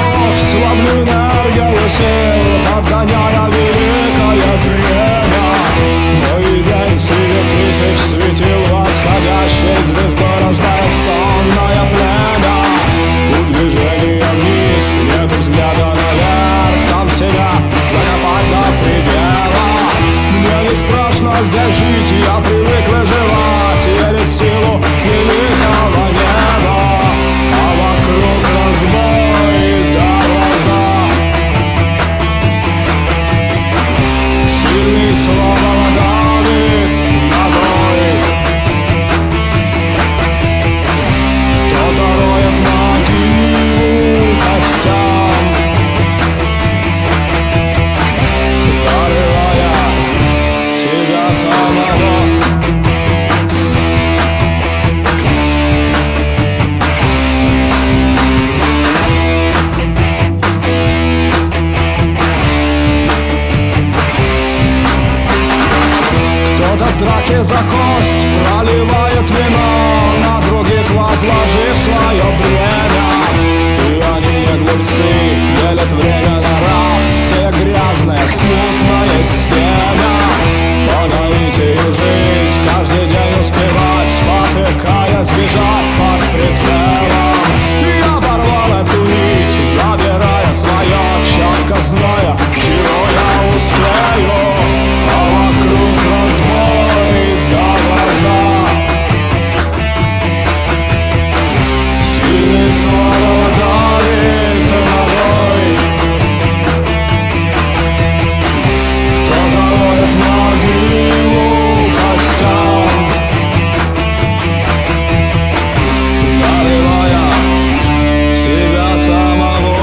дождь, ловлю энергию сил, подгоняя великое время. Мой день среди тысяч светил восходящей звездой рождает сонное племя. У движения вниз нет взгляда наверх, там себя закопать до предела. Мне не страшно здесь жить, я привык выживать, верить в силу великого неба. А вокруг разбой да вражда. Сильный слова давит на бой. Кто-то роет могилу костям, зарывая себя самого. Кто-то в драке за кость проливает вино, на других возложив свое бремя. И они не глупцы, делят время на расы, грязное, смутное семя. По наитию жить, каждый день успевать, спотыкаясь, бежать под прицелом. Я порвал эту нить, забирая свое, четко зная, чего я успею. А вокруг разбой да вражда. Сильный слава давит на бой. Кто-то роет могилу костям, зарывая себя самого.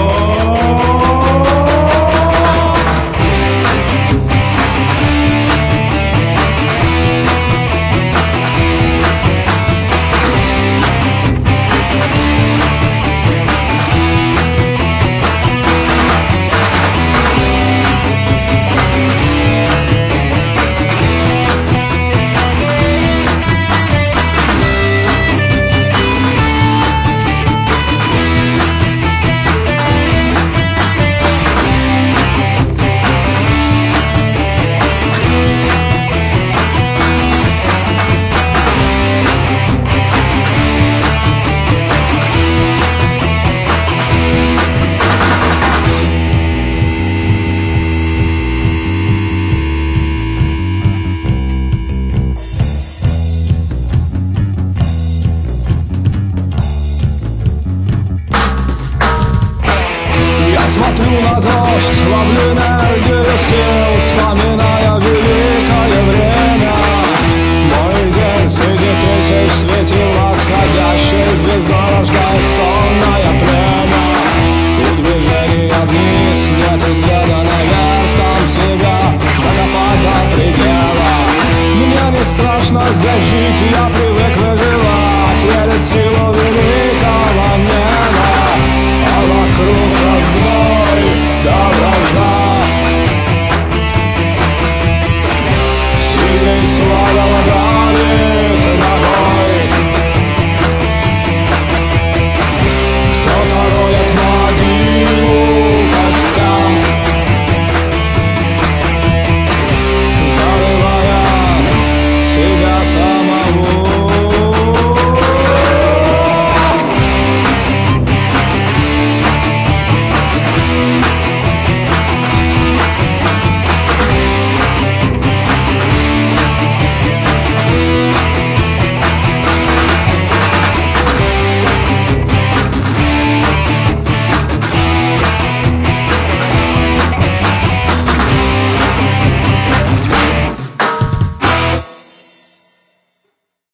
Смотрю на дождь, ловлю энергию сил,